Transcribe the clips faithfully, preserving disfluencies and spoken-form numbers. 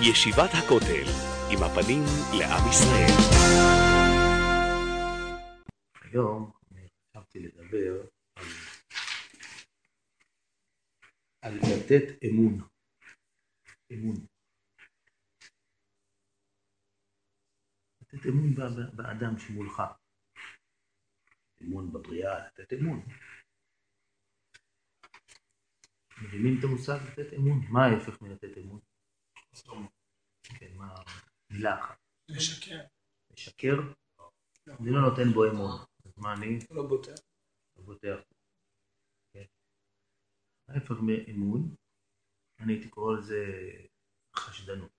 ישיבת הכותל, עם הפנים לעם ישראל. היום אני חשבתי לדבר על, על לתת אמון. אמון. לתת אמון באדם שמולך. אמון בבריאה, לתת אמון. מבינים את המושג לתת אמון? מה ההפך מלתת אמון? כן, מה מילה אחת? לשקר. לשקר? אני לא נותן בו אמון. אז מה אני? לא בוטח. לא בוטח. כן. ההפך מאמון, אני הייתי קורא לזה חשדנות.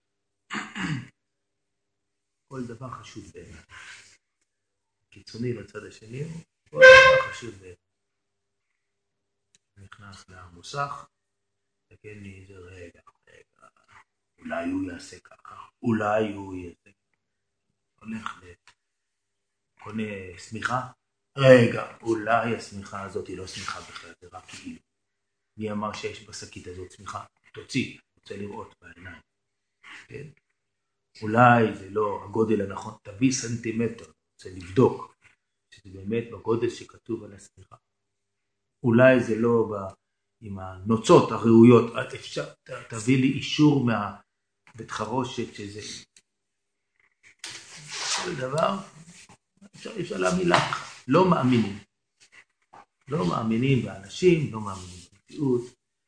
כל דבר חשוד בעיניי. קיצוני לצד השני, כל דבר חשוד בעיניי. נכנס למוסך, תקן לי איזה רגע, רגע, אולי הוא יעשה ככה, אולי הוא יעשה ככה. הולך לקונה סמיכה, רגע, אולי הסמיכה הזאת היא לא סמיכה בכלל, זה רק כאילו. מי אמר שיש בשקית הזאת סמיכה? תוציא, רוצה לראות בעיניים. כן? אולי זה לא הגודל הנכון, תביא סנטימטר, רוצה לבדוק, שזה באמת בגודל שכתוב על הסמיכה. אולי זה לא ב... עם הנוצות הראויות, את אפשר, ת, תביא לי אישור מהבית חרושת שזה... כל דבר, אפשר, אפשר להאמין לך, לא מאמינים. לא מאמינים באנשים, לא מאמינים במציאות.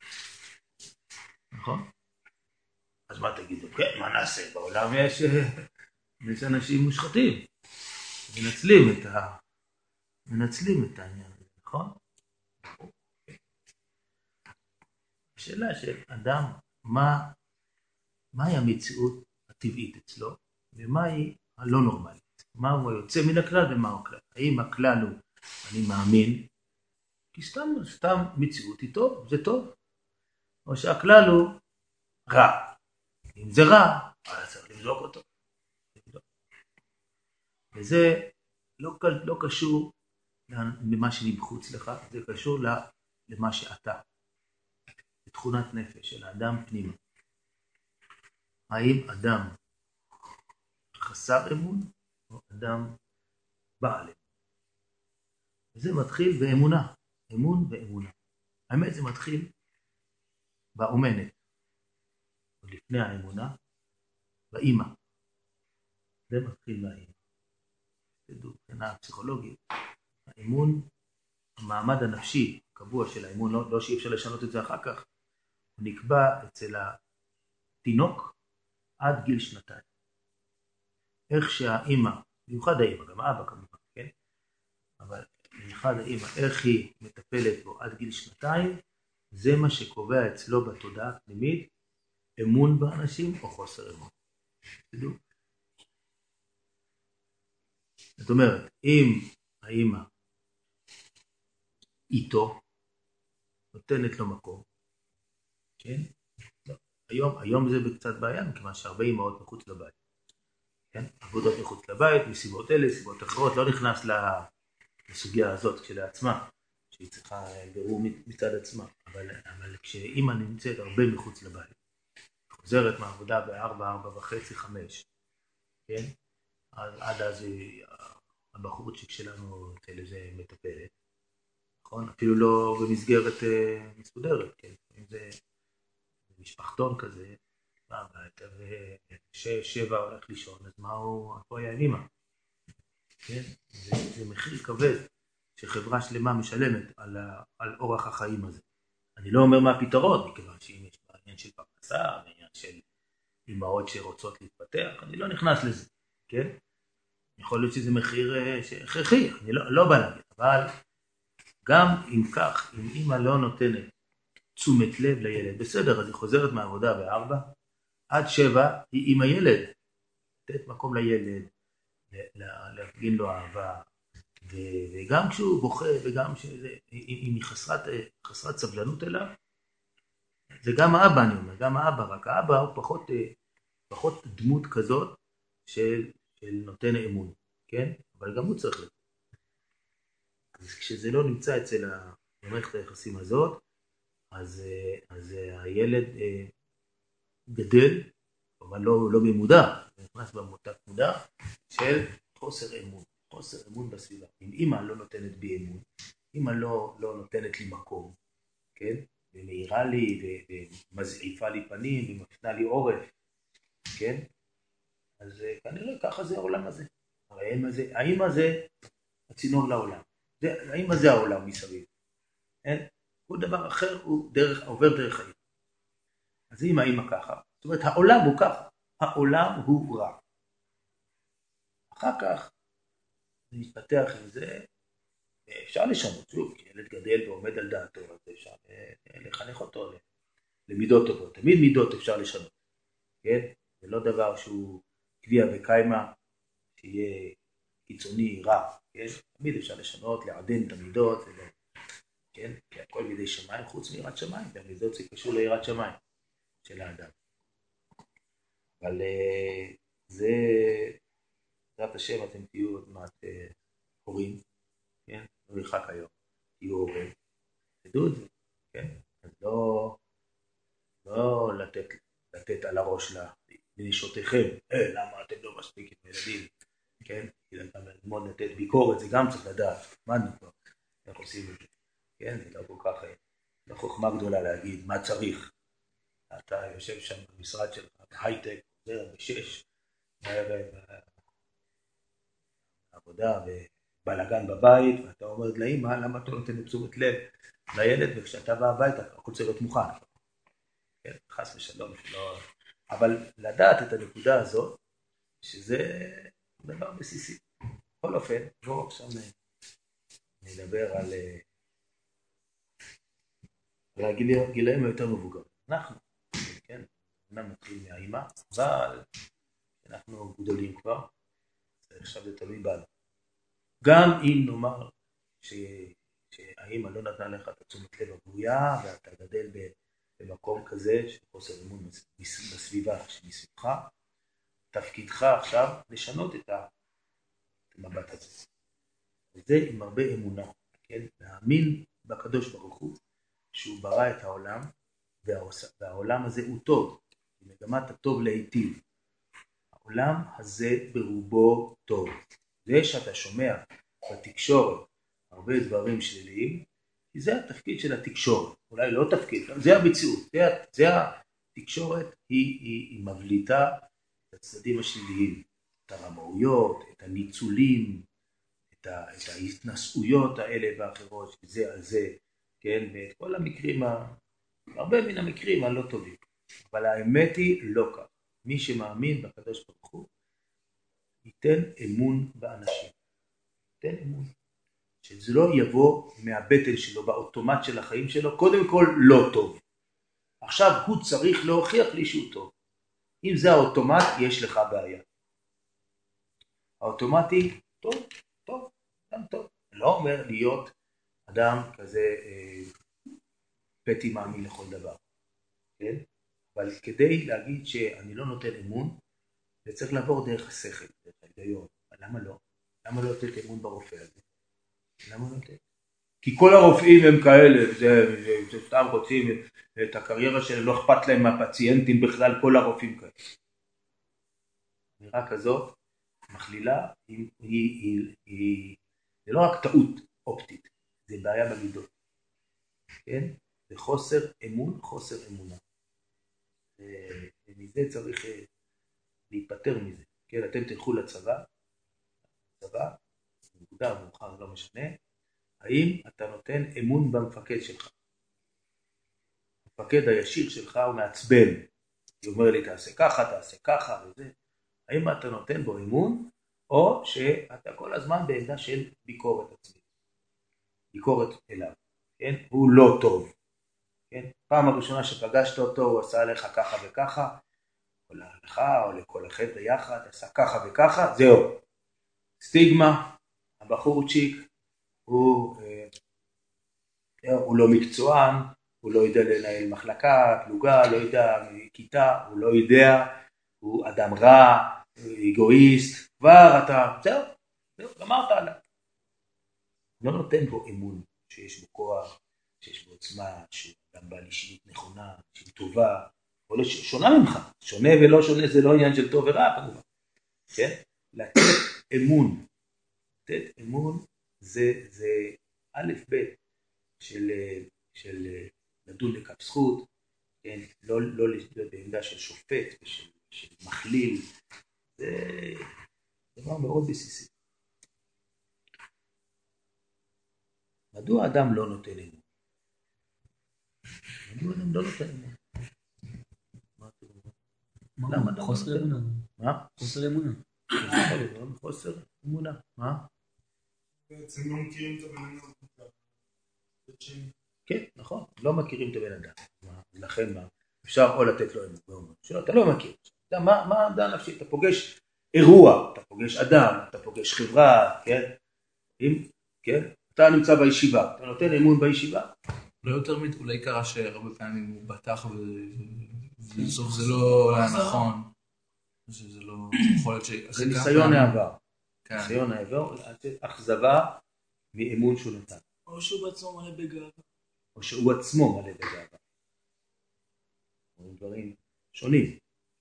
נכון? אז מה תגידו? כן, מה נעשה? בעולם יש, יש אנשים מושחתים. מנצלים את ה... מנצלים את העניין הזה, נכון? השאלה של אדם, מה, מהי המציאות הטבעית אצלו, ומהי הלא נורמלית. מהו היוצא מן הכלל ומהו הכלל. האם הכלל הוא, אני מאמין, כי סתם, סתם מציאות היא טוב, זה טוב. או שהכלל הוא רע. אם זה רע, אז צריך לבדוק אותו. וזה לא, לא קשור למה שנבחוץ לך, זה קשור למה שאתה. תכונת נפש של האדם פנימה. האם אדם חסר אמון או אדם בעל אמון? וזה מתחיל באמונה, אמון ואמונה. האמת זה מתחיל באומנת, ולפני האמונה, באמא. זה מתחיל באמא. תדעו, מבחינה הפסיכולוגית, האמון, המעמד הנפשי הקבוע של האמון, לא, לא שאי אפשר לשנות את זה אחר כך, הוא נקבע אצל התינוק עד גיל שנתיים. איך שהאמא, במיוחד האמא, גם האבא כמובן, כן? אבל במיוחד האמא, איך היא מטפלת בו עד גיל שנתיים, זה מה שקובע אצלו בתודעה הפנימית, אמון באנשים או חוסר אמון. תדעו. זאת אומרת, אם האמא איתו, נותנת לו מקום, כן? לא. היום, היום זה קצת בעיה, מכיוון שהרבה אמאות מחוץ לבית. כן? עבודות מחוץ לבית, מסיבות אלה, סיבות אחרות, לא נכנס לסוגיה הזאת כשלעצמה, שהיא צריכה ברור מצד עצמה. אבל, אבל כשאמא נמצאת הרבה מחוץ לבית, חוזרת מהעבודה בארבע, ארבע וחצי, חמש, כן? עד, עד אז הבחורצ'יק שלנו אצל איזה מטפלת, נכון? אפילו לא במסגרת uh, מסודרת, כן? אם זה משפחתון כזה, ושש, שבע הולך לישון, אז מה הוא, איפה היה אמא? כן? זה, זה מחיר כבד שחברה שלמה משלמת על, על אורח החיים הזה. אני לא אומר מה הפתרון, מכיוון שאם יש בעניין של פרנסה, בעניין של אמהות שרוצות להתפתח, אני לא נכנס לזה, כן? יכול להיות שזה מחיר הכרחי, אני לא, לא בא להגיד, אבל גם אם כך, אם אמא לא נותנת תשומת לב לילד, בסדר, אז היא חוזרת מהעבודה בארבע, עד שבע היא עם הילד, לתת מקום לילד, להפגין לו אהבה, וגם כשהוא בוכה, וגם אם היא חסרת, חסרת סבלנות אליו, זה גם האבא, אני אומר, גם האבא, רק האבא הוא פחות, פחות דמות כזאת של, של נותן אמון, כן? אבל גם הוא צריך לתת. אז כשזה לא נמצא אצל המערכת היחסים הזאת, אז, אז הילד גדל אבל לא, לא במודע, זה נכנס במותת מודע של חוסר אמון, חוסר אמון בסביבה. אם אמא לא נותנת בי אמון, אמא לא, לא נותנת לי מקום, כן? ומאירה לי ומזעיפה לי פנים ומפנה לי עורף, כן? אז כנראה ככה זה העולם הזה. הרי האמא זה, האמא זה הצינור לעולם. זה, האמא זה העולם מסביב. אין? כל דבר אחר הוא דרך, עובר דרך האמא. אז אם האמא ככה, זאת אומרת העולם הוא ככה, העולם הוא רע. אחר כך זה מתפתח עם זה, אפשר לשנות, שוב, כי ילד גדל ועומד על דעתו, אז אפשר לחנך אותו למידות טובות. תמיד מידות אפשר לשנות, כן? זה לא דבר שהוא קביע וקיימה, שיהיה קיצוני, רע, כן? תמיד אפשר לשנות, לעדן את המידות, כן? כי הכל מידי שמיים חוץ מיראת שמיים, והמידות זה קשור ליראת שמיים של האדם. אבל זה, בעזרת השם אתם תהיו עוד מעט הורים, כן? לא ירחק היום, תהיו הורים, תדעו את זה, כן? אז לא, לא לתת, לתת על הראש לנשותיכם, אה, למה אתם לא מספיק עם ילדים, כן? גם ללמוד לתת ביקורת, זה גם צריך לדעת, למדנו כבר, איך עושים את זה, כן? זה לא כל כך, לא חוכמה גדולה להגיד מה צריך. אתה יושב שם במשרד שלך, בהייטק, עובר בשש, בעבודה ובלגן בבית, ואתה אומר לאמא, למה אתה נותן תשומת לב לילד, וכשאתה בא הביתה, הכל צריך להיות מוכן. כן, חס ושלום, שלא... אבל לדעת את הנקודה הזאת, שזה דבר בסיסי. בכל אופן, בואו עכשיו נדבר על, על הגילאים היותר מבוגרים. אנחנו, כן, אנחנו נתחיל מהאימא, אבל אנחנו גדולים כבר, עכשיו זה תלוי בנו. גם אם נאמר ש... שהאימא לא נתנה לך את תשומת לב הגבויה, ואתה גדל במקום כזה של חוסר אמון בסביבה שמסביבך, תפקידך עכשיו לשנות את המבט הזה. וזה עם הרבה אמונה, כן? להאמין בקדוש ברוך הוא, שהוא ברא את העולם, והעולם הזה הוא טוב, במגמת הטוב להיטיב. העולם הזה ברובו טוב. זה שאתה שומע בתקשורת הרבה דברים שליליים, כי זה התפקיד של התקשורת. אולי לא תפקיד, זה המציאות. זה, זה התקשורת, היא, היא, היא מבליטה את הצדדים השליליים, את הרמאויות, את הניצולים, את, ה, את ההתנסויות האלה והאחרות, שזה על זה, כן? ואת כל המקרים, הרבה מן המקרים הלא טובים. אבל האמת היא לא כך. מי שמאמין בקדוש ברוך הוא, ייתן אמון באנשים. ייתן אמון. שזה לא יבוא מהבטן שלו, באוטומט של החיים שלו, קודם כל לא טוב. עכשיו הוא צריך להוכיח לי שהוא טוב. אם זה האוטומט, יש לך בעיה. האוטומטי, טוב, טוב, גם טוב. לא אומר להיות אדם כזה אה, פתי מאמין לכל דבר. כן? אבל כדי להגיד שאני לא נותן אמון, זה צריך לעבור דרך השכל, דרך ההיגיון. למה לא? למה לא לתת אמון ברופא הזה? למה לא לתת? כי כל הרופאים הם כאלה, זה, זה, זה סתם רוצים את הקריירה שלהם, לא אכפת להם מהפציינטים בכלל, כל הרופאים כאלה. נראה כזאת, מכלילה, היא, היא, היא, היא, זה לא רק טעות אופטית, זה בעיה במידות. כן? זה חוסר אמון, חוסר אמונה. ומזה צריך להיפטר מזה. כן, אתם תלכו לצבא, צבא, מוקדם, מאוחר, לא משנה, האם אתה נותן אמון במפקד שלך? המפקד הישיר שלך הוא מעצבן, הוא אומר לי תעשה ככה, תעשה ככה וזה. האם אתה נותן בו אמון, או שאתה כל הזמן בעמדה של ביקורת עצמית, ביקורת אליו, כן? הוא לא טוב. כן? פעם הראשונה שפגשת אותו, הוא עשה לך ככה וככה, או לך או לכל החבר'ה יחד, עשה ככה וככה, זהו. סטיגמה, הבחורצ'יק, הוא, אה, הוא לא מקצוען, הוא לא יודע לנהל מחלקה, פלוגה, לא יודע כיתה, הוא לא יודע, הוא אדם רע, אגואיסט, כבר אתה, זהו, זהו, גמרת עליו. לא נותן בו אמון שיש בו כוח, שיש בו עוצמה, שהוא גם בעל אישיות נכונה, שהיא טובה, או שונה ממך, שונה ולא שונה זה לא עניין של טוב ורע כמובן, כן? לתת אמון, לתת אמון זה, זה א' ב' של, של לדון לכף זכות, כן? לא, לא להיות בעמדה של שופט ושל של מכליל, זה דבר מאוד בסיסי. מדוע אדם לא נותן אמון? מדוע אדם לא נותן אמון? למה אדם חוסר אמונה. מה? חוסר אמונה. חוסר אמונה. מה? בעצם לא מכירים את הבן אדם. כן, נכון. לא מכירים את הבן אדם. לכן מה? אפשר או לתת לו אמון. אתה לא מכיר. מה העמדה הנפשית? אתה פוגש אירוע, אתה פוגש אדם, אתה פוגש חברה, כן? כן? אתה נמצא בישיבה, אתה נותן אמון בישיבה? לא יותר מדי, אולי קרה שהרבה פעמים הוא בטח ובסוף זה לא היה נכון. שזה לא יכול להיות ש... זה ניסיון העבר. ניסיון העבר, אכזבה מאמון שהוא נתן. או שהוא בעצמו מלא בגאווה. או שהוא עצמו מלא בגאווה. דברים שונים.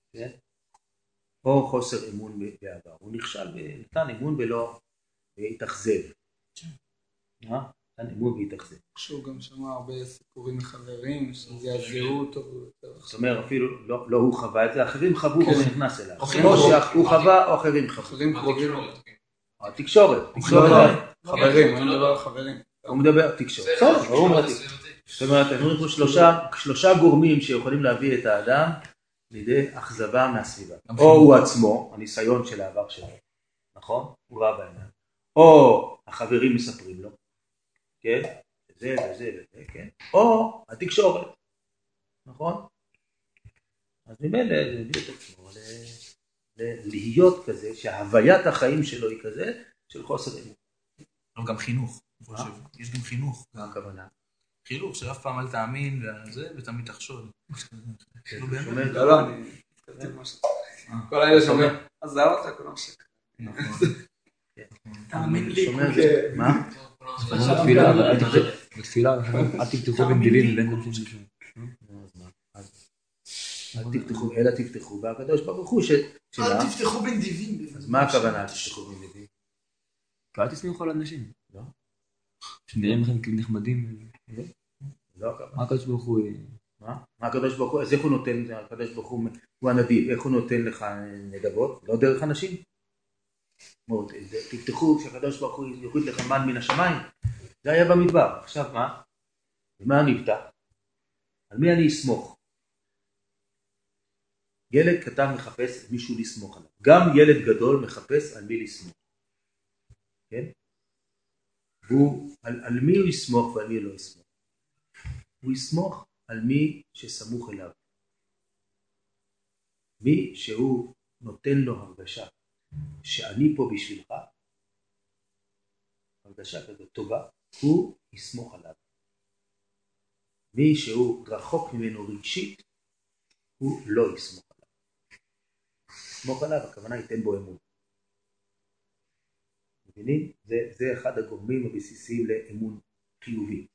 או חוסר אמון בעבר. הוא נכשל ונתן אמון ולא התאכזב. נתן אמון והתאכזב. שהוא גם שמע הרבה סיפורים מחברים, שזה יעזרו אותו. זאת אומרת, אפילו לא הוא חווה את זה, אחרים חוו או נכנס אליו. הוא חווה או אחרים חוו. אחרים קרובים. התקשורת. חברים, אני מדבר על חברים. הוא מדבר תקשורת. זאת אומרת, אנחנו פה שלושה גורמים שיכולים להביא את האדם לידי אכזבה מהסביבה. או הוא עצמו, הניסיון של העבר שלו, נכון? הוא ראה בעניין. או החברים מספרים לו, כן? זה וזה וזה, כן? או התקשורת, נכון? אז ממילא זה מביא את עצמו להיות כזה, שההוויית החיים שלו היא כזה, של חוסר אמון. אבל גם חינוך, יש גם חינוך. מה הכוונה? חינוך שאף פעם אל תאמין וזה, ותמיד תחשוד. לא, לא, אני... כל האלה שאומרים, אז זה אותה, כולם שקר. תאמין לי. מה? בתפילה, אל תפתחו בנדילים. אל תפתחו, אלא תפתחו בהקדוש ברוך הוא שלה. אל תפתחו בנדיבים. אז מה הכוונה אל תפתחו בנדיבים? ואל תסמכו על אנשים. לא. שנראים לכם כאילו נחמדים. לא הכוונה. מה הקדוש ברוך הוא? מה? מה הקדוש ברוך הוא? אז איך הוא נותן, הקדוש ברוך הוא הנדיב, איך הוא נותן לך נדבות? לא דרך אנשים. תפתחו שהקדוש ברוך הוא יוריד לך מן מן השמיים. זה היה במדבר. עכשיו מה? ומה אני אפתח? על מי אני אסמוך? ילד קטן מחפש מישהו לסמוך עליו. גם ילד גדול מחפש על מי לסמוך. כן? והוא, על, על מי הוא יסמוך ועל מי לא יסמוך? הוא יסמוך על מי שסמוך אליו. מי שהוא נותן לו הרגשה שאני פה בשבילך, הרגשה כזאת טובה, הוא יסמוך עליו. מי שהוא רחוק ממנו רגשית, הוא לא יסמוך עליו. יסמוך עליו, הכוונה ייתן בו אמון. מבינים? זה, זה אחד הגורמים הבסיסיים לאמון חיובי.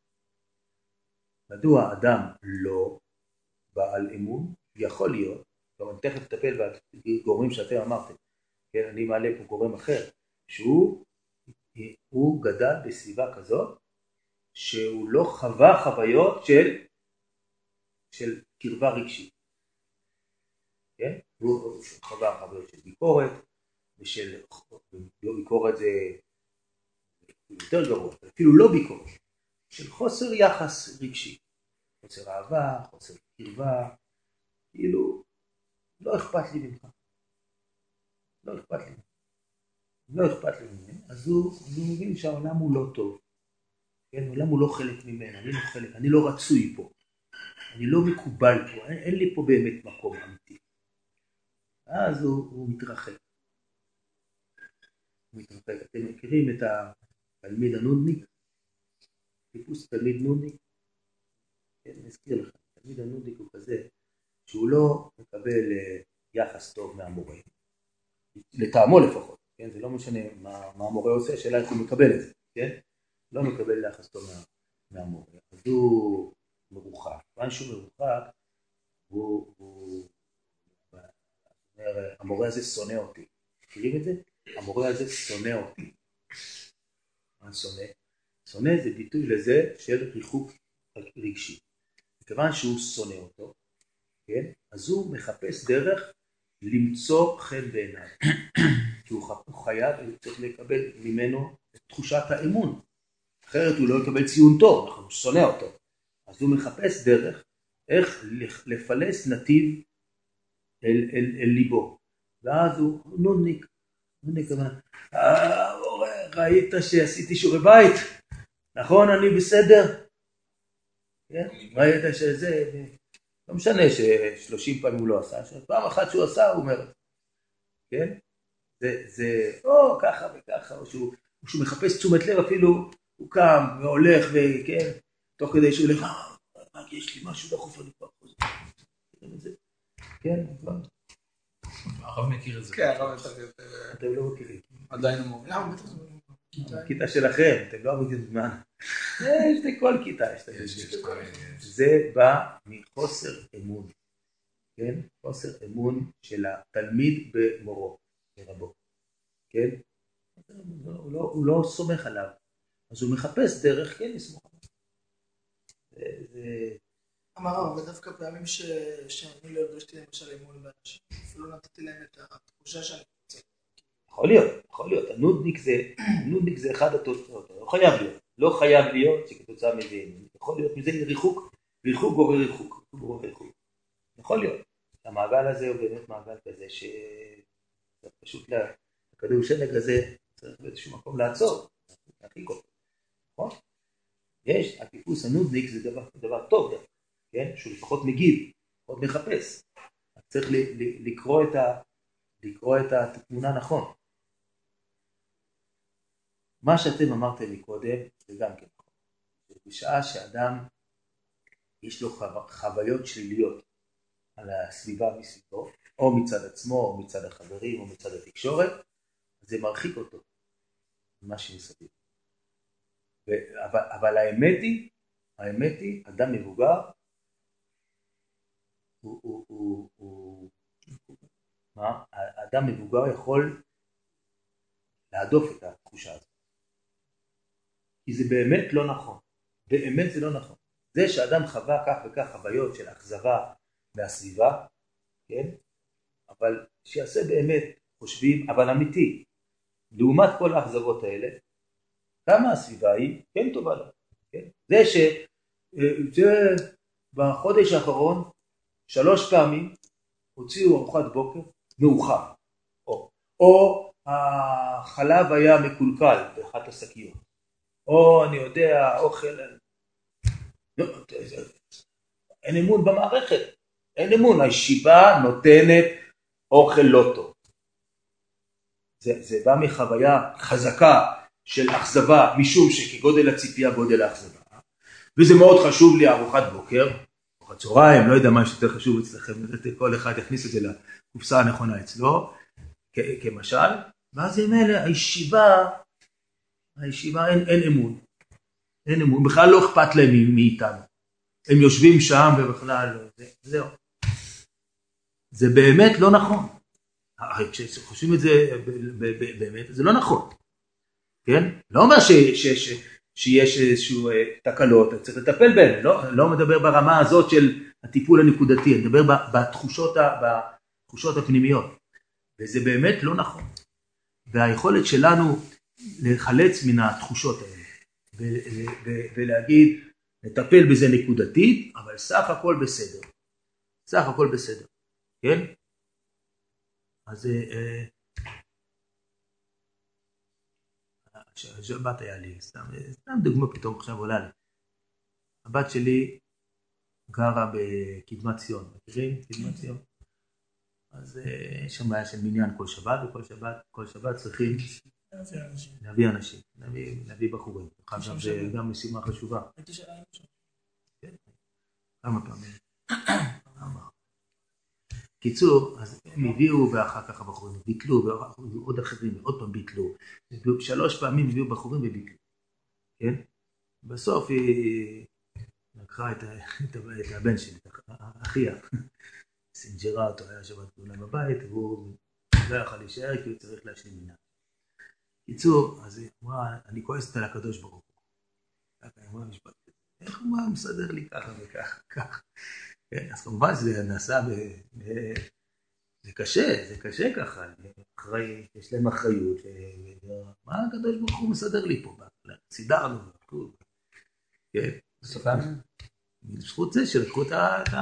מדוע אדם לא בעל אמון? יכול להיות, גם אני תכף אטפל בגורמים שאתם אמרתם, כן, אני מעלה פה גורם אחר, שהוא הוא גדל בסביבה כזאת, שהוא לא חווה חוויות של, של קרבה רגשית. כן? הוא חווה חוויות של ביקורת, ושל ביקורת זה יותר גרוע, אפילו לא ביקורת, של חוסר יחס רגשי, חוסר אהבה, חוסר קרבה, כאילו לא אכפת לי ממך, לא אכפת לי, לא אכפת לי ממנו, אז הוא, הוא מבין שהעולם הוא לא טוב, כן? העולם הוא לא חלק ממנו, אני לא חלק, אני לא רצוי פה, אני לא מקובל פה, אין, אין לי פה באמת מקום אמיתי, אז הוא, הוא מתרחק. מתרחק. אתם מכירים את התלמיד הנודניק? טיפוס תלמיד נודניק? כן, אני אזכיר לך. תלמיד הנודניק הוא כזה שהוא לא מקבל יחס טוב מהמורה. לטעמו לפחות. כן? זה לא משנה מה, מה המורה עושה, שאלה איך הוא מקבל את זה. כן? לא מקבל יחס טוב מה, מהמורה. אז הוא מרוחק. כיוון שהוא מרוחק, הוא, הוא, המורה הזה שונא אותי. מכירים את זה? המורה הזה שונא אותי. מה שונא? שונא זה ביטוי לזה של ריחוק רגשי. מכיוון שהוא שונא אותו, כן? אז הוא מחפש דרך למצוא חן בעיניו. כי הוא חייב, הוא צריך לקבל ממנו את תחושת האמון. אחרת הוא לא יקבל ציון טוב, אנחנו שונא אותו. אז הוא מחפש דרך איך לפלס נתיב אל, אל, אל ליבו. ואז הוא נודניק. נודניק אמר, ראית שעשיתי שיעורי בית? נכון, אני בסדר? כן? ראית שזה... לא משנה ששלושים פעמים הוא לא עשה, פעם אחת שהוא עשה, הוא אומר, כן? זה, זה, או ככה וככה, או שהוא, או שהוא מחפש תשומת לב, אפילו הוא קם והולך, וכן, תוך כדי שהוא הולך, אה, יש לי משהו דחוף, אני כבר חוזר. כן, כבר. הרב מכיר את זה. כן, הרב מכיר את זה. אתם לא מכירים. עדיין הוא למה, בטח זה לא. הכיתה שלכם, אתם לא מכירים זמן. יש לי כל כיתה, יש לי. זה בא מחוסר אמון. כן? חוסר אמון של התלמיד במורו, ברבו. כן? הוא לא, הוא לא סומך עליו. אז הוא מחפש דרך, כן, לסמוך עליו. זה... אמר הרב, ודווקא פעמים שאני לא הרגשתי למשל אמון באנשים, אפילו נתתי להם את התחושה שאני רוצה. יכול להיות, יכול להיות. הנודניק זה, הנודניק זה אחד התוצאות. לא חייב להיות. לא חייב להיות שכתוצאה מזה אמון. יכול להיות מזה ריחוק, ריחוק גורר ריחוק. גורר ריחוק. יכול להיות. המעגל הזה הוא באמת מעגל כזה שפשוט לכדור שלג הזה צריך באיזשהו מקום לעצור. להרחיק אותו. נכון? יש, הטיפוס הנודניק זה דבר, דבר טוב, כן? שהוא לפחות מגיב, לפחות מחפש. צריך ל, ל, לקרוא את ה, לקרוא את התמונה נכון. מה שאתם אמרתם מקודם, זה גם כן נכון. בשעה שאדם יש לו חוויות שליליות על הסביבה מסביבו, או מצד עצמו, או מצד החברים, או מצד התקשורת, זה מרחיק אותו ממה שמסביב. אבל, אבל האמת היא, האמת היא, אדם מבוגר, הוא, הוא, הוא, הוא, מה? האדם מבוגר יכול להדוף את התחושה הזאת. כי זה באמת לא נכון. באמת זה לא נכון. זה שאדם חווה כך וכך חוויות של אכזבה מהסביבה, כן? אבל שיעשה באמת, חושבים, אבל אמיתי, לעומת כל האכזבות האלה, כמה הסביבה היא כן טובה לה. כן? זה שבחודש האחרון, שלוש פעמים, הוציאו ארוחת בוקר מאוחר. או, או החלב היה מקולקל באחת השקיות. או אני יודע, אוכל... לא, אין אמון במערכת. אין אמון. הישיבה נותנת אוכל לא טוב. זה, זה בא מחוויה חזקה של אכזבה, משום שכגודל הציפייה גודל האכזבה. וזה מאוד חשוב לי ארוחת בוקר, ארוחת צהריים, לא יודע מה שיותר חשוב אצלכם, כל אחד יכניס את זה לקופסה הנכונה אצלו, כ- כמשל, ואז עם אלה, הישיבה, הישיבה אין, אין אמון. אין אמון, בכלל לא אכפת להם מאיתנו. הם יושבים שם ובכלל, זה, זהו. זה באמת לא נכון. כשחושבים את זה באמת, זה לא נכון. כן? לא אומר ש, ש, ש, שיש איזשהו תקלות, צריך לטפל בהן, לא, לא מדבר ברמה הזאת של הטיפול הנקודתי, אני מדבר בתחושות, בתחושות הפנימיות. וזה באמת לא נכון. והיכולת שלנו לחלץ מן התחושות האלה, ו- ו- ולהגיד, לטפל בזה נקודתית, אבל סך הכל בסדר. סך הכל בסדר. כן? אז הבת היה לי, סתם, סתם דוגמה פתאום עכשיו עולה לי. הבת שלי גרה בקדמת ציון, מכירים? קדמת ציון. אז יש שם בעיה של מניין כל שבת, וכל שבת, כל שבת צריכים להביא אנשים, להביא, להביא בחורים. זה גם משימה חשובה. הייתי שאלה עם שם. כמה פעמים. קיצור, אז הם הביאו ואחר כך הבחורים ביטלו, ועוד אחרים, עוד פעם ביטלו. שלוש פעמים הביאו בחורים וביטלו. כן? בסוף היא לקחה את, את, את הבן שלי, את אחיה. סינג'רה אותו, היה שבת גדולה בבית, והוא לא יכל להישאר כי הוא צריך להשלים מנהג. קיצור, אז היא אמרה, אני כועסת על הקדוש ברוך הוא. ככה היא אמרה משפט, איך הוא מסדר לי ככה וככה, ככה. אז כמובן זה נעשה ב... זה קשה, זה קשה ככה. אחרי, יש להם אחריות. מה הקדוש ברוך הוא מסדר לי פה? סידרנו. כן. סופן? בזכות זה שלקחו את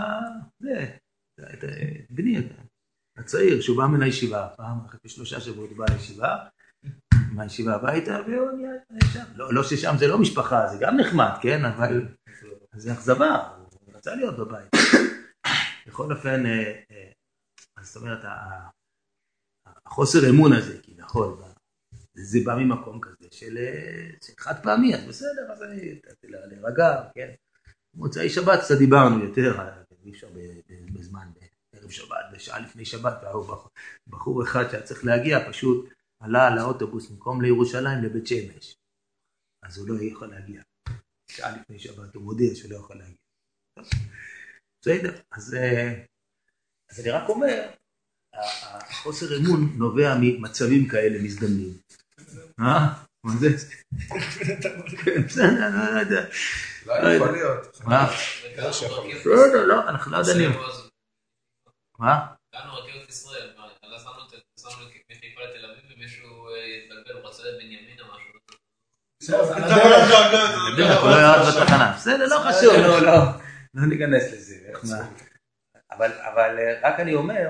בני, הצעיר, שהוא בא מן הישיבה, פעם אחרי שלושה שבועות הוא בא לישיבה, מהישיבה הביתה, והוא נהיה שם. לא ששם זה לא משפחה, זה גם נחמד, כן? אבל זה אכזבה, הוא רצה להיות בבית. בכל אופן, זאת אומרת, החוסר אמון הזה, כי נכון, זה בא ממקום כזה של חד פעמי, אז בסדר, אז אני נתתי לה להירגע, כן? מוצאי שבת קצת דיברנו יותר, אי אפשר בזמן, בערב שבת, בשעה לפני שבת, בחור אחד שהיה צריך להגיע, פשוט עלה על האוטובוס במקום לירושלים לבית שמש. אז הוא לא יכול להגיע. שעה לפני שבת, הוא מודיע שהוא לא יכול להגיע. בסדר, אז אז אני רק אומר, החוסר אמון נובע ממצבים כאלה מזדמנים. אה? מה זה? כן, בסדר, לא יודע. לא יכול להיות. מה? בסדר, לא, אנחנו לא יודעים. מה? הגענו רכבת ישראל, אז שמנו מחיפה לתל אביב ומישהו התבלבל, הוא רצה לבנימין או משהו. הוא לא ירד בתחנה. בסדר, לא חשוב, לא ניכנס לזה. אבל רק אני אומר,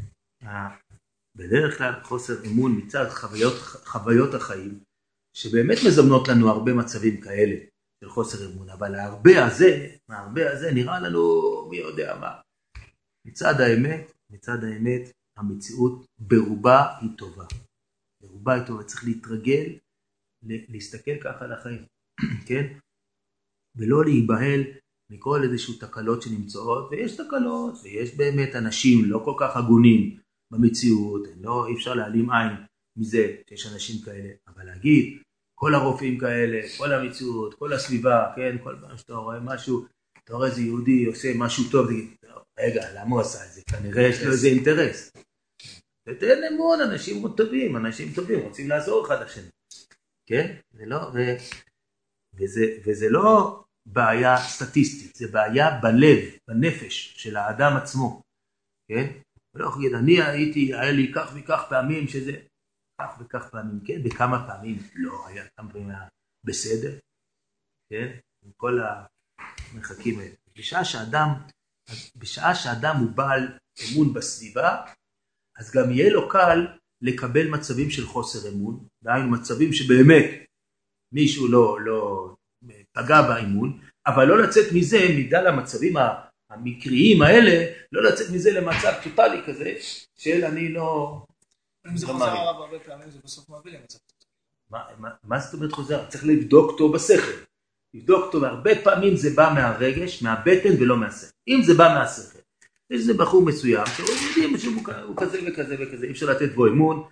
בדרך כלל חוסר אמון מצד חוויות החיים, שבאמת מזמנות לנו הרבה מצבים כאלה של חוסר אמון, אבל הרבה הזה, הרבה הזה נראה לנו מי יודע מה. מצד האמת, מצד האמת, המציאות ברובה היא טובה. ברובה היא טובה, צריך להתרגל, להסתכל ככה על החיים, כן? ולא להיבהל מכל איזשהו תקלות שנמצאות, ויש תקלות, ויש באמת אנשים לא כל כך הגונים במציאות, לא, אי אפשר להעלים עין מזה שיש אנשים כאלה, אבל להגיד, כל הרופאים כאלה, כל המציאות, כל הסביבה, כן, כל פעם שאתה רואה משהו, אתה רואה איזה יהודי עושה משהו טוב, תגיד, רגע, למה הוא עשה את זה? כנראה יש לו איזה אינטרס. תתן אמון, אנשים טובים, אנשים טובים, רוצים לעזור אחד לשני. כן? זה לא, ו... וזה, וזה לא בעיה סטטיסטית, זה בעיה בלב, בנפש של האדם עצמו. כן? ולא יכול להגיד, אני הייתי, היה לי כך וכך פעמים שזה, כך וכך פעמים, כן? בכמה פעמים לא היה כמה פעמים בסדר. כן? עם כל המרחקים האלה. בשעה שאדם, בשעה שאדם הוא בעל אמון בסביבה, אז גם יהיה לו קל לקבל מצבים של חוסר אמון, דהיינו מצבים שבאמת מישהו לא, לא פגע באמון, אבל לא לצאת מזה, בגלל המצבים המקריים האלה, לא לצאת מזה למצב טוטלי כזה, של אני לא... אם זה חוזר הרב הרבה פעמים, זה בסוף מביא למצב טוטלי. מה, מה, מה זאת אומרת חוזר? צריך לבדוק אותו בשכל. לבדוק אותו, והרבה פעמים זה בא מהרגש, מהבטן ולא מהשכל. אם זה בא מהשכל, יש איזה בחור מסוים, שהוא יודעים שהוא כזה וכזה וכזה, אי אפשר לתת בו אמון,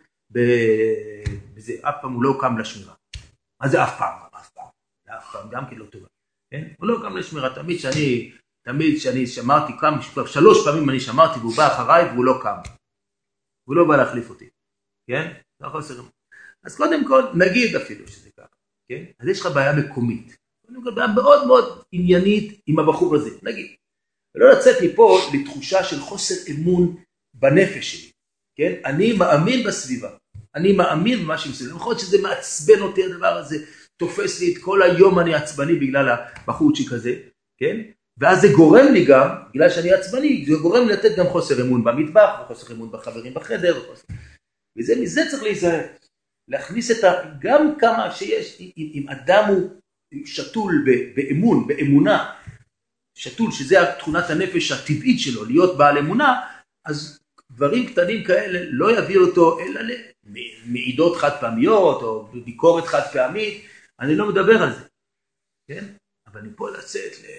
בזה, אף פעם הוא לא קם לשמירה. מה זה אף פעם? אף פעם. אף פעם, גם כי לא טובה. הוא לא קם לשמירה, תמיד שאני, תמיד שאני שמרתי קם, שלוש פעמים אני שמרתי, והוא בא אחריי והוא לא קם. הוא לא בא להחליף אותי. כן? לא חוסר. אז קודם כל, נגיד אפילו שזה ככה. כן? אז יש לך בעיה מקומית. בעיה מאוד מאוד עניינית עם הבחור הזה, נגיד. ולא לצאת מפה לתחושה של חוסר אמון בנפש שלי. כן? אני מאמין בסביבה. אני מאמין במה שמסביב. יכול להיות שזה מעצבן אותי הדבר הזה, תופס לי את כל היום אני עצבני בגלל הבחורצ'יק הזה. כן? ואז זה גורם לי גם, בגלל שאני עצבני, זה גורם לי לתת גם חוסר אמון במטבח, וחוסר אמון בחברים בחדר. וחוסר... וזה, מזה צריך להיזהר. להכניס את ה... גם כמה שיש, אם אדם הוא שתול באמון, באמונה, שתול שזה תכונת הנפש הטבעית שלו, להיות בעל אמונה, אז דברים קטנים כאלה לא יביא אותו אלא למעידות חד פעמיות, או ביקורת חד פעמית, אני לא מדבר על זה, כן? אבל אני פה לצאת ל...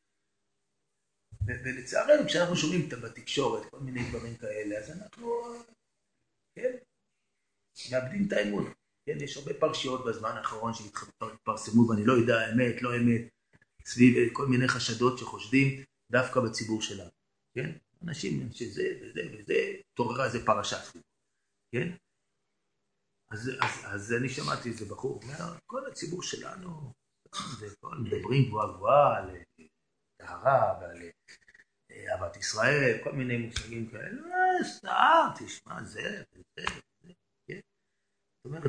ולצערנו, כשאנחנו שומעים בתקשורת, כל מיני דברים כאלה, אז אנחנו, כן, מאבדים את האמון. כן, יש הרבה פרשיות בזמן האחרון שהתפרסמו, ואני לא יודע, אמת, לא אמת, סביב כל מיני חשדות שחושדים דווקא בציבור שלנו. כן? אנשים שזה וזה וזה, תוררה איזה פרשה, כן? אז, אז, אז אני שמעתי איזה בחור, אומר, כל הציבור שלנו, מדברים גבוהה גבוהה על טהרה ועל אהבת ישראל, כל מיני מושגים כאלה, אה, סתם, תשמע, זה וזה וזה, כן? זאת אומרת,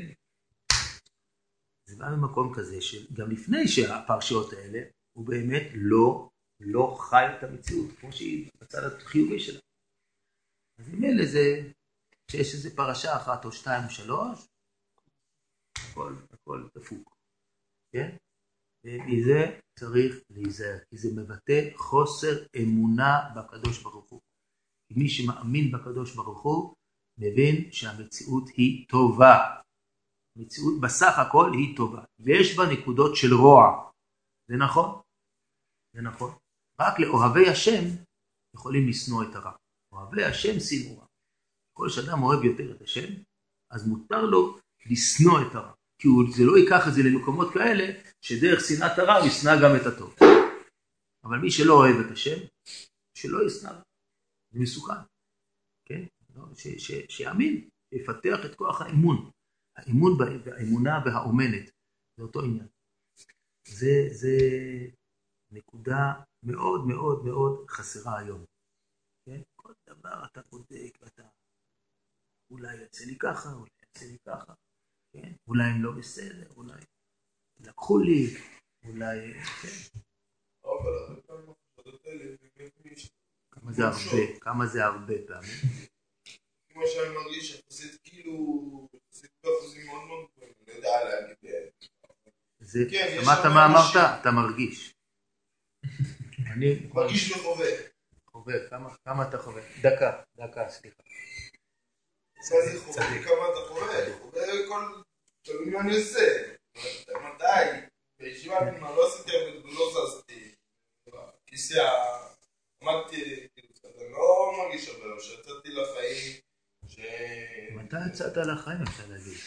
זה בא ממקום כזה, שגם לפני שהפרשיות האלה, הוא באמת לא, לא חי את המציאות, כמו שהיא בצד החיובי שלה. אז אם אלה זה, שיש איזו פרשה אחת או שתיים או שלוש, הכל, הכל דפוק, כן? ומזה צריך להיזהר, כי זה מבטא חוסר אמונה בקדוש ברוך הוא. מי שמאמין בקדוש ברוך הוא, מבין שהמציאות היא טובה. המציאות בסך הכל היא טובה, ויש בה נקודות של רוע. זה נכון? זה נכון. רק לאוהבי השם יכולים לשנוא את הרע. אוהבי השם שנאו רע. כל שאדם אוהב יותר את השם, אז מותר לו לשנוא את הרע. כי הוא, זה לא ייקח את זה למקומות כאלה, שדרך שנאת הרע הוא ישנא גם את הטוב. אבל מי שלא אוהב את השם, שלא ישנא. זה מסוכן. כן? ש, ש, שיאמין, שיפתח את כוח האמון. האמון והאמונה והאומנת. זה אותו עניין. זה, זה נקודה מאוד מאוד מאוד חסרה היום. כן? כל דבר אתה בודק, ואתה אולי יצא לי ככה, אולי יצא לי ככה. כן? אולי הם לא בסדר, אולי לקחו לי, אולי, כן. אבל הרבה פעמים החדות האלה, כמה זה הרבה, כמה זה הרבה פעמים. כמו שאני מרגיש, יחסית כאילו, יחסית באחוזים מאוד מאוד גבוהים, אני לא יודע להגיד. זה, שמעת מה אמרת? אתה מרגיש. אני מרגיש וחווה. חווה, כמה אתה חווה? דקה, דקה, סליחה. זה חווה, כמה אתה חווה? חווה כל... תלוי מה אני עושה. מתי? בישיבה מה לא עשיתי, אבל לא זזתי. כיסא, עמדתי, אני לא מרגיש הרבה, שיצאתי לחיים, ש... מתי יצאת לחיים, אפשר להגיד?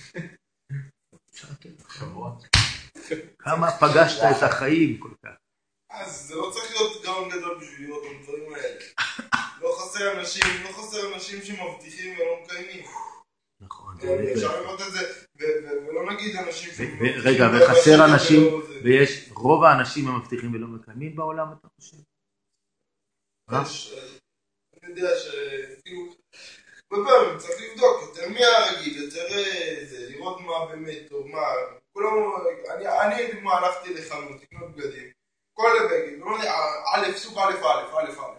כמה פגשת את החיים כל כך? אז זה לא צריך להיות גאון גדול בשביל לראות את הדברים האלה. לא חסר אנשים, לא חסר אנשים שמבטיחים ולא מקיימים. נכון. אפשר לראות את זה, ולא נגיד אנשים... רגע, וחסר אנשים, ויש רוב האנשים המבטיחים ולא מקיימים בעולם, אתה חושב? אני יודע שכאילו, בפעמים צריך לבדוק יותר מי הרגיל, יותר לראות מה באמת, או מה... אני דוגמה הלכתי לחנות, לקנות בגדים, כל הבגדים, א', סוג א', א', א', א'.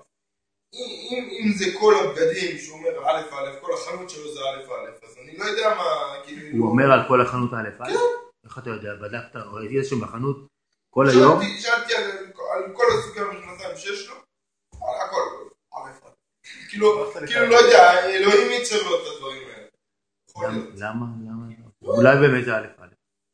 אם זה כל הבגדים שהוא אומר א', א', כל החנות שלו זה א', א', אז אני לא יודע מה, כאילו... הוא אומר על כל החנות א', א'? כן. איך אתה יודע, בדקת, או ראיתי איזשהו בחנות כל היום? שאלתי על כל הסוגי המכנסיים שיש לו, על הכל, א', א'. כאילו, לא יודע, אלוהים ייצר לו את הדברים האלה. למה? למה? אולי באמת זה א', א'.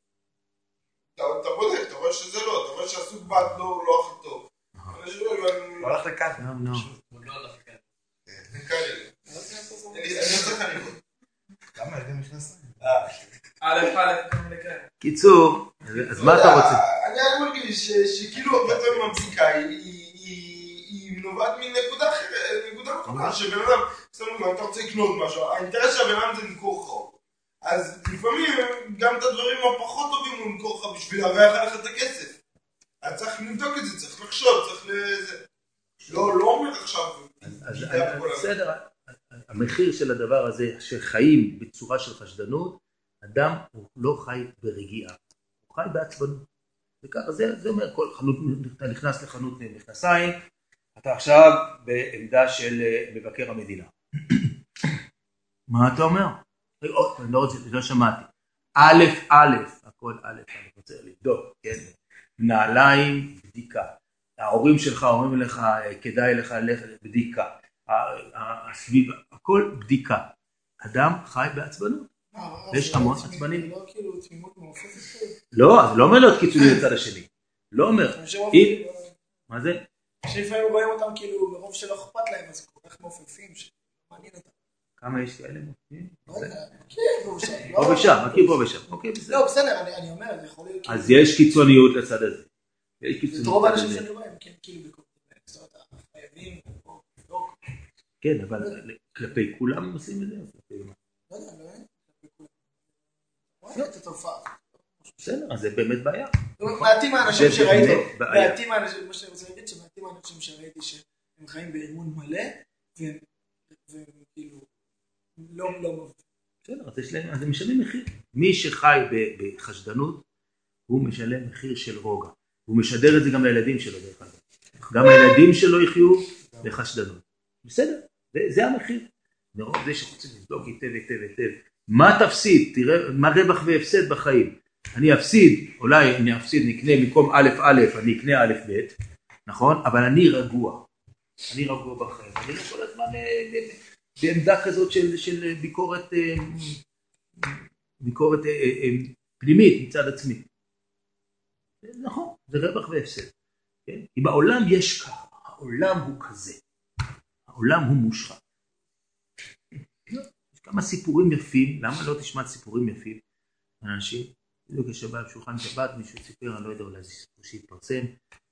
אתה בודק, אתה רואה שזה לא, אתה רואה שהסוג בד לא הכי טוב. לא הלך לכאן. לא, הוא לא הלך כאן. זה קל לי. אני עושה לך ניגוד. למה? איזה מכנסיים? א' א' כמה לכאן. קיצור, אז מה אתה רוצה? אני מרגיש שכאילו הרבה פעמים הבדיקה היא נובעת מנקודה אחרת, נקודה נכונה, שבן אדם, סתם, אתה רוצה לקנות משהו, האינטרס שהבן אדם זה למכור לך. אז לפעמים גם את הדברים הפחות טובים הוא למכור לך בשביל להרוויח עליך את הכסף. אז צריך לבדוק את זה, צריך לחשוב, צריך לזה. לא, לא אומר עכשיו. אז בסדר, המחיר של הדבר הזה, שחיים בצורה של חשדנות, אדם הוא לא חי ברגיעה, הוא חי בעצבנות. וככה זה אומר, כל חנות, אתה נכנס לחנות מכנסיים, אתה עכשיו בעמדה של מבקר המדינה. מה אתה אומר? אני לא שמעתי. א', א', הכל א', אני רוצה לבדוק, כן? נעליים, בדיקה. ההורים שלך אומרים לך, כדאי לך ללכת בדיקה. הסביבה, הכל בדיקה. אדם חי בעצבנות. יש המון עצבנים. לא כאילו תמימות מעופפת. לא, זה לא אומר להיות קיצוני לצד השני. לא אומר. מה זה? שלפעמים רואים אותם כאילו ברוב שלא אכפת להם, אז כל כך מעופפים שמעניין אותם. כמה יש כאלה מופיעים? פה ושם, מכיר פה ושם. לא, בסדר, אני אומר, זה יכול להיות... אז יש קיצוניות לצד הזה. זה רוב האנשים שאני רואה, הם כאילו בקוראים. זאת אומרת, חייבים, כן, אבל כלפי כולם הם עושים את זה? לא יודע, לא יודע, כלפי כולם. רואה את התופעה. בסדר, אז זה באמת בעיה. מעטים האנשים שראיתי, מעטים האנשים, מה שאני רוצה להגיד, שמעטים האנשים שראיתי שהם חיים באמון מלא, והם כאילו לא לא מבין. בסדר, אז יש להם, אז הם משלמים מחיר. מי שחי בחשדנות, הוא משלם מחיר של רוגע. הוא משדר את זה גם לילדים שלו, דרך אגב. גם הילדים שלו יחיו בחשדנות. בסדר, זה המחיר. מרוב זה שחוצים לבדוק היטב היטב היטב. מה תפסיד? תראה, מה רווח והפסד בחיים? אני אפסיד, אולי אני אפסיד, נקנה מקום א' א', אני אקנה א' ב', נכון? אבל אני רגוע. אני רגוע בחיים. אני לא כל הזמן בעמדה כזאת של, של ביקורת, ביקורת פנימית מצד עצמי. נכון, זה רווח והפסד. כן? כי בעולם יש ככה, העולם הוא כזה. העולם הוא מושחת. יש כמה סיפורים יפים, למה לא תשמע סיפורים יפים? אנשים, בדיוק כשבא בשולחן שבת, מישהו סיפר, אני לא יודע, אולי זה סיפור שהתפרסם,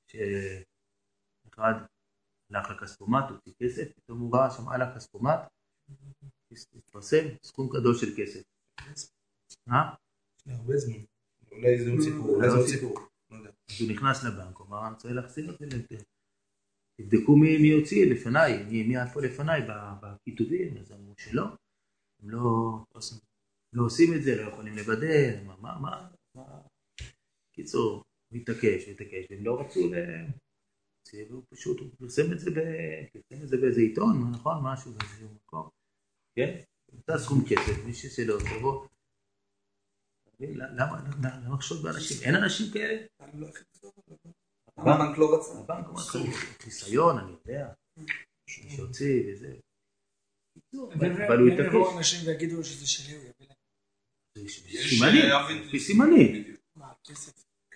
שאחד הלך לכספומט, הוציא כסף, פתאום הוא ראה שם על הכספומט, התפרסם, סכום גדול של כסף. אה? הרבה זמן. אולי זה עוד סיפור, אולי זה עוד סיפור. אז הוא נכנס לבנק, הוא אמר, אני צריך להחזיר את זה לזה. תבדקו מי יוציא לפניי, מי היה פה לפניי בכיתובים, אז אמרו שלא. הם לא עושים את זה, לא יכולים לבדל, מה, מה, מה. קיצור, הוא התעקש, הוא התעקש, והם לא רצו ל... והוא פשוט, הוא פרסם את זה באיזה עיתון, נכון, משהו, באיזה מקום. כן? אתה סכום כסף, מי ששאלה אותו, בוא. למה? למה לחשוד באנשים? אין אנשים כאלה? הבנק לא רצה. הבנק אומר לך, חיסיון, אני יודע, שהוציא וזה. אבל הוא יתעקש. יבואו אנשים ויגידו לו שזה שלי, הוא יביא להם. סימנים, לפי סימנים. מה, כסף?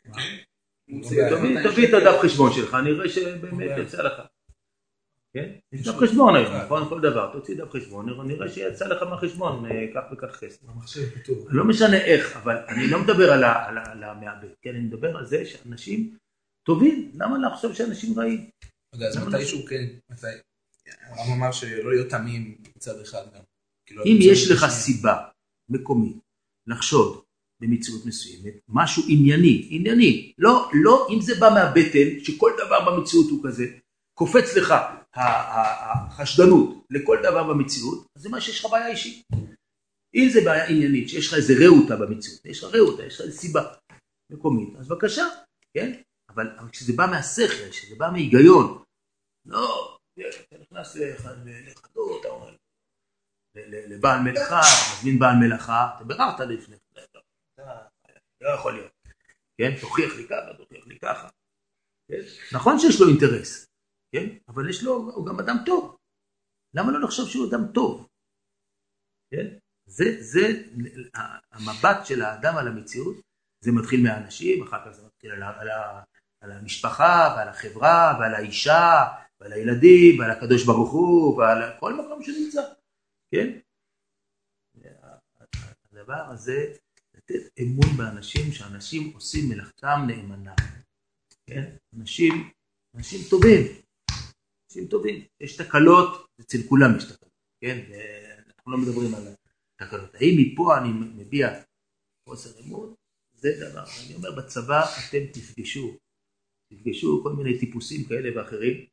תביא את הדף חשבון שלך, נראה שבאמת יצא לך. כן? יש דף חשבון היום, נכון? כל דבר, תוציא דף חשבון, נראה שיצא לך מהחשבון, כך וכך כסף. לא משנה איך, אבל אני לא מדבר על המעבד, כן? אני מדבר על זה שאנשים טובים, למה לחשוב שאנשים רעים? אז מתישהו כן, מתי? הוא אמר שלא להיות תמים מצד אחד גם. אם יש לך סיבה מקומית לחשוד במציאות מסוימת, משהו ענייני, ענייני, לא, לא אם זה בא מהבטן, שכל דבר במציאות הוא כזה, קופץ לך החשדנות לכל דבר במציאות, אז זה מה שיש לך בעיה אישית. אם זה בעיה עניינית, שיש לך איזה ראותה במציאות, יש לך ראותה, יש לך איזה סיבה מקומית, אז בבקשה, כן? אבל כשזה בא מהשכל, כשזה בא מהיגיון, לא, אתה נכנס לחדות, אתה אומר, לבעל מלאכה, מזמין בעל מלאכה, אתה ביררת לפני, לא יכול להיות, כן? תוכיח לי ככה, תוכיח לי ככה, נכון שיש לו אינטרס, כן? אבל יש לו, הוא גם אדם טוב, למה לא לחשוב שהוא אדם טוב? כן? זה, זה, המבט של האדם על המציאות, זה מתחיל מהאנשים, אחר כך זה מתחיל על, על, על המשפחה, ועל החברה, ועל האישה, ועל הילדים, ועל הקדוש ברוך הוא, ועל כל מקום שנמצא, כן? הדבר הזה, לתת אמון באנשים, שאנשים עושים מלאכתם נאמנה, כן? אנשים, אנשים טובים, אנשים טובים, יש תקלות, אצל כולם יש תקלות, כן? אנחנו לא מדברים על תקלות, האם מפה אני מביע חוסר אמון? זה דבר, אני אומר בצבא אתם תפגשו, תפגשו כל מיני טיפוסים כאלה ואחרים,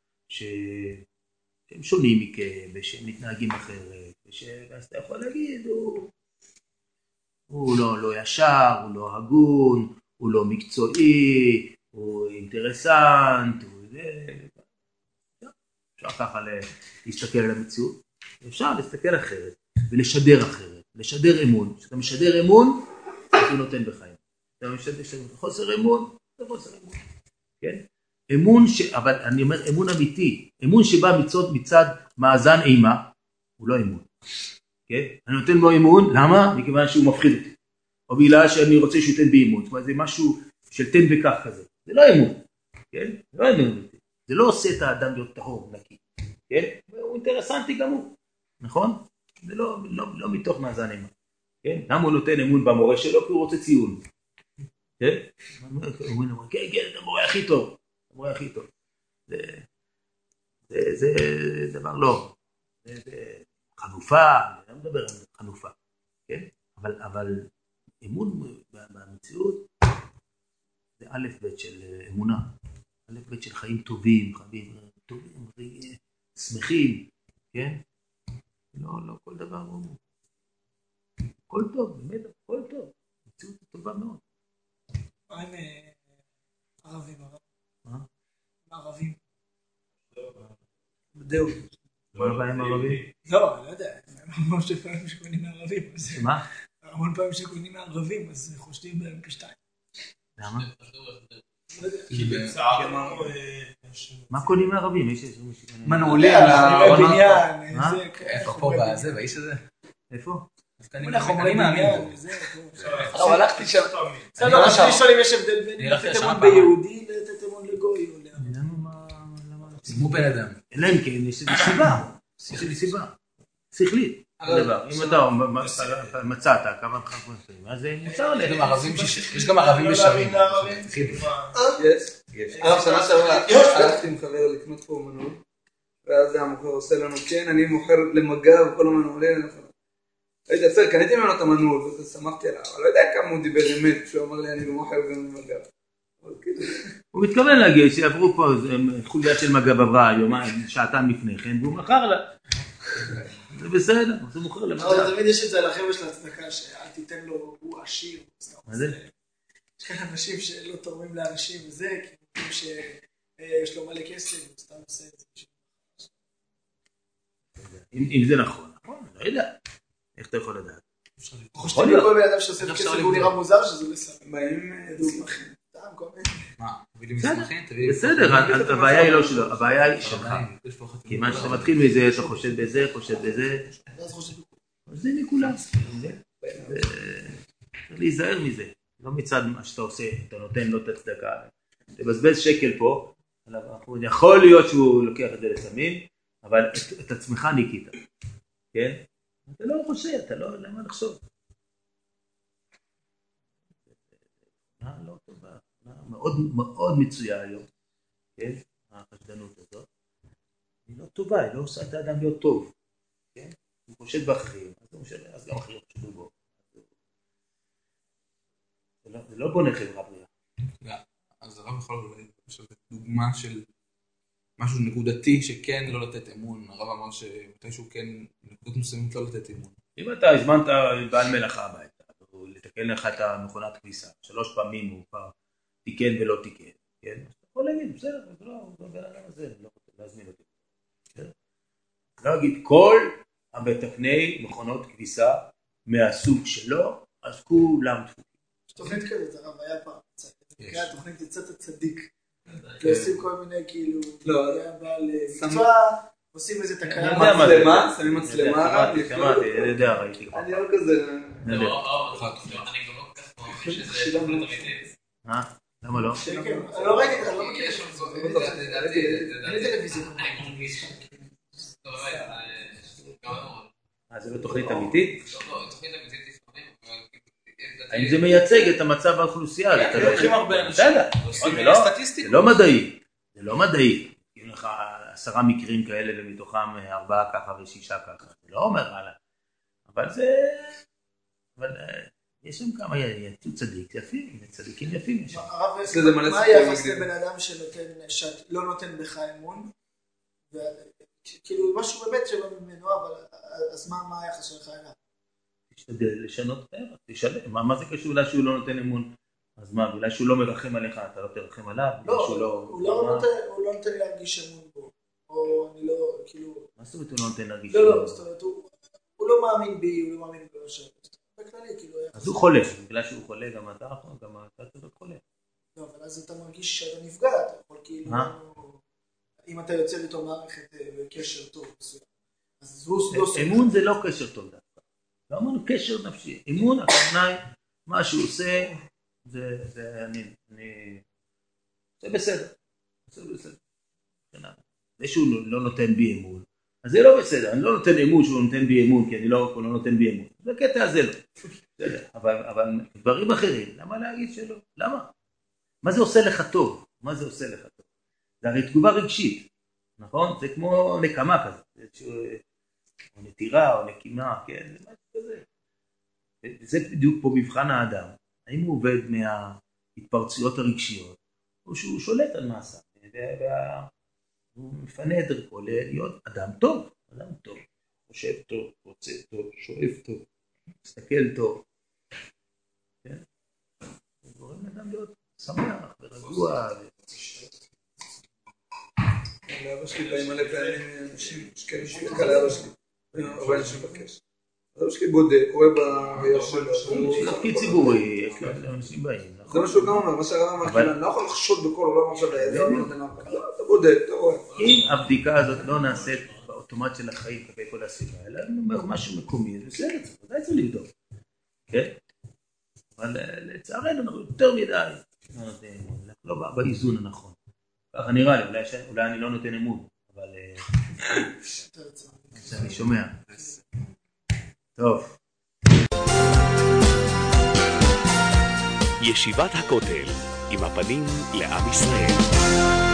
שהם שונים מכם, ושהם מתנהגים אחרת, ואז אתה יכול להגיד, הוא, הוא לא, לא ישר, הוא לא הגון, הוא לא מקצועי, הוא אינטרסנט, הוא זה, אפשר ככה להסתכל על המציאות, אפשר להסתכל אחרת, ולשדר אחרת, לשדר אמון, כשאתה משדר אמון, הוא נותן בחיים. אתה משדר חוסר אמון, זה חוסר אמון, כן? אמון, ש... אבל אני אומר אמון אמיתי, אמון שבא מצד, מצד מאזן אימה, הוא לא אמון, כן? אני נותן בו אמון, למה? מכיוון שהוא מפחיד אותי, או בגלל שאני רוצה שהוא ייתן בי אמון, זאת אומרת, זה משהו של תן וכך כזה, זה לא אמון, כן? זה לא אמון אמיתי, זה לא עושה את האדם להיות טהור, נקי, כן? הוא אינטרסנטי גם הוא, נכון? זה לא, לא, לא מתוך מאזן אימה, כן? למה הוא נותן אמון במורה שלו? כי הוא רוצה ציון, כן? הוא אומר, כן, כן, אתה מורה הכי טוב, המורה הכי טוב. זה, זה, זה דבר לא, חנופה, אני לא מדבר על חנופה, כן? אבל, אבל אמון במציאות זה א' ב' של אמונה, א' ב' של חיים טובים, חיים טובים, שמחים, כן? לא, לא, כל דבר לא... כל טוב, באמת, כל טוב. מציאות טובה מאוד. מה עם ערבים? מה? ערבים. זהו. מה הבעיה עם ערבים? לא, אני לא יודע. המון פעמים שקונים מערבים. מה? המון פעמים שקונים מערבים, אז חושדים בהם כשתיים. למה? מה קונים מערבים? מנעולים. בניין. איפה פה בזה, באיש הזה? איפה? חומרים מעניין. אבל הלכתי שם. בסדר, אז אני שואל אם יש הבדל בין לתת אמון ביהודי לתת אמון לגוי. למה? מו בן אדם. אלא אם כן, יש איזו סיבה. יש איזו סיבה. שכלית. אם אתה מצאת כמה חכמים, אז זה מוצר עליהם. יש גם ערבים בשרים. יש. הרב שנה שעברה, הלכתי עם חבר לקנות פה מנעול, ואז המוכר עושה לנו, כן, אני מוכר למגע וכל המנעולים. הייתי בסדר, קניתי ממנו את המנעול, ושמחתי עליו, אבל לא יודע כמה הוא דיבר אמת, כשהוא אמר לי, אני לא מוכר גם למגע. הוא מתכוון להגיד שיעברו פה חוליה של מגע בברא, יומיים, שעתיים לפני כן, והוא מכר לה. זה בסדר, זה מוכר למגע. אבל תמיד יש את זה על החבר'ה של הצדקה, שאל תיתן לו, הוא עשיר. מה זה? יש כאן אנשים שלא תורמים לאנשים וזה, כי הוא שיש לו מלא כסף, הוא סתם עושה את זה. אם זה נכון, נכון, לא יודע. איך אתה יכול לדעת? חושבים לכל בן אדם שעושה כסף והוא נראה מוזר שזה בסדר. באים דוגמחים. טעם כל מיני. מה? תביא לי מסמכים? בסדר, הבעיה היא לא שלו, הבעיה היא שלך. כי מה שאתה מתחיל מזה, אתה חושד בזה, חושד בזה. אז זה מכולם. צריך להיזהר מזה. לא מצד מה שאתה עושה, אתה נותן לו את הצדקה. תבזבז שקל פה, יכול להיות שהוא לוקח את זה לסמים, אבל את עצמך ניקית. כן? אתה לא חושב, אתה לא, למה לחשוב? מה לא טובה, מאוד מאוד מצויה היום, כן? החשדנות הזאת. היא לא טובה, היא לא עושה את האדם להיות טוב, כן? הוא חושד באחרים, אז גם אחרים חושדו בו. זה לא בונה חברה בריאה. אז הרב יכול אולי דוגמה של משהו נקודתי שכן לא לתת אמון. הרב אמר שמתישהו כן נקודות מסוימת לא לתת אמון. אם אתה הזמנת בעל מלאכה הביתה, הוא לתקן לך את המכונת כביסה, שלוש פעמים הוא כבר תיקן ולא תיקן, כן? אתה יכול להגיד, בסדר, זה לא, זה בן אדם הזה, לא רוצה להזמין אותי. לא להגיד, כל המתקני מכונות כביסה מהסוג שלו, אז כולם דפוקים. יש תוכנית כזאת, הרב היה פעם, נקרא תוכנית יצאת הצדיק. ועושים כל מיני כאילו, בעל מקצוע, עושים איזה תקנה. מצלמה, שמים מצלמה. שמעתי, אני יודע, ראיתי. אני לא כזה. אני גם לא כל כך מרגיש שזה תוכנית אמיתית. אה? למה לא? אני לא ראיתי, אני לא מכיר. אני טלוויזיה. אני מרגיש. טוב, אה, זה לא תוכנית אמיתית? לא, תוכנית אמיתית לפעמים, אבל האם זה מייצג את המצב האוכלוסייה? לוקחים הרבה אנשים. זה לא מדעי. זה לא מדעי. יש לך עשרה מקרים כאלה ומתוכם ארבעה ככה ושישה ככה. זה לא אומר עליו. אבל זה... אבל יש שם כמה יצאו צדיק יפים, צדיקים יפים. הרב וסלר, מה היחס לבן אדם שלא נותן בך אמון? כאילו משהו באמת שלא ממנו, אבל אז מה היחס שלך אליו? תשתדל לשנות ערך, תשתדל. מה זה קשור לה שהוא לא נותן אמון? אז מה, בגלל שהוא לא מרחם עליך, אתה לא תרחם עליו? לא, הוא לא נותן להרגיש אמון בו. או אני לא, כאילו... מה זאת אומרת הוא לא נותן להרגיש אמון? לא, לא, זאת אומרת, הוא לא מאמין בי, הוא לא מאמין באשר. בכללי, כאילו... אז הוא חולה, בגלל שהוא חולה, גם אתה נכון, גם אתה צריך חולה. לא, אבל אז אתה מרגיש שאתה נפגע, אתה יכול כאילו... אם אתה יוצא איתו מערכת בקשר טוב, אז הוא לא סוג. אמון זה לא קשר טוב דווקא. לא אמרנו קשר נפשי. אמון, הכוונה, מה שהוא עושה, זה, זה, אני, אני, זה בסדר. זה בסדר. זה שהוא לא נותן בי אמון. אז זה לא בסדר. אני לא נותן אמון שהוא נותן בי אמון, כי אני לא, לא נותן בי אמון. בקטע הזה לא. בסדר. אבל, אבל דברים אחרים, למה להגיד שלא? למה? מה זה עושה לך טוב? מה זה עושה לך טוב? זה הרי תגובה רגשית. נכון? זה כמו נקמה כזה. או נטירה, או נקימה, כן, זה משהו כזה. וזה בדיוק פה מבחן האדם. האם הוא עובד מההתפרצויות הרגשיות, או שהוא שולט על מעשה, והוא מפנה את דרכו להיות אדם טוב, אדם טוב, חושב טוב, רוצה טוב, שואף טוב, מסתכל טוב. כן? זה גורם לאדם להיות שמח ורגוע. לאבא שלי באים מלא פעמים אנשים, שכאלה שתקע לאבא שלי, הרבה אנשים בקש. אבא שלי בודק, קורא בראייה שלו. זה תפקיד ציבורי, אנשים באים. זה מה שהוא גם אומר, מה שהרב אמר, כאילו, אני לא יכול לחשוד בכל, הוא לא אומר עכשיו לידע, אתה בודק, אתה רואה. אם הבדיקה הזאת לא נעשית באוטומט של החיים כלפי כל הסביבה, אלא אני אומר משהו מקומי, זה בסדר, זה ודאי צריך לבדוק. כן? אבל לצערנו אנחנו יותר מדי, לא באיזון הנכון. ככה נראה לי, אולי אני לא נותן אמון, אבל אני שומע. טוב. ישיבת הכותל, עם הפנים לעם ישראל.